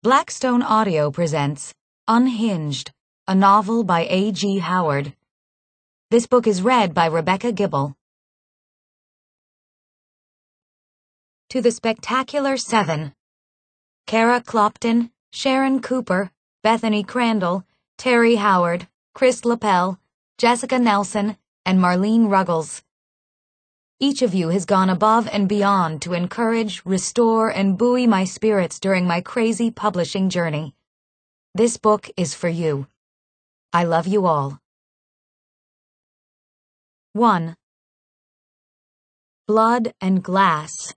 Blackstone Audio presents Unhinged, a novel by A.G. Howard. This book is read by Rebecca Gibble. To the Spectacular Seven: Kara Clopton, Sharon Cooper, Bethany Crandall, Terry Howard, Chris Lapel, Jessica Nelson, and Marlene Ruggles. Each of you has gone above and beyond to encourage, restore, and buoy my spirits during my crazy publishing journey. This book is for you. I love you all. 1. Blood and Glass.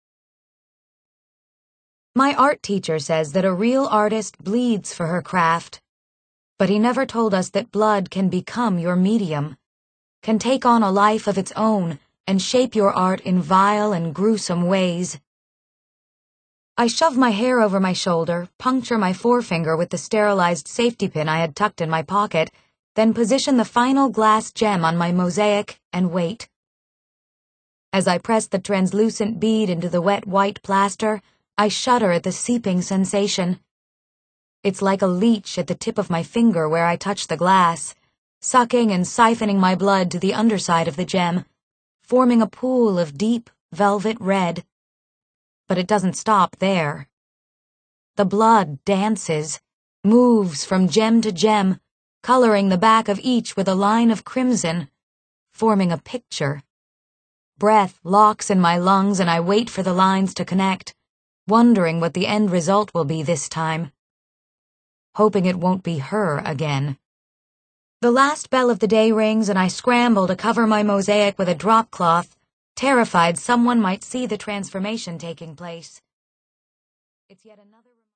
My art teacher says that a real artist bleeds for her craft, but he never told us that blood can become your medium, can take on a life of its own, and shape your art in vile and gruesome ways. I shove my hair over my shoulder, puncture my forefinger with the sterilized safety pin I had tucked in my pocket, then position the final glass gem on my mosaic and wait. As I press the translucent bead into the wet white plaster, I shudder at the seeping sensation. It's like a leech at the tip of my finger where I touch the glass, sucking and siphoning my blood to the underside of the gem, forming a pool of deep velvet red. But it doesn't stop there. The blood dances, moves from gem to gem, coloring the back of each with a line of crimson, forming a picture. Breath locks in my lungs and I wait for the lines to connect, wondering what the end result will be this time. Hoping it won't be her again. The last bell of the day rings and I scramble to cover my mosaic with a drop cloth, terrified someone might see the transformation taking place. It's yet another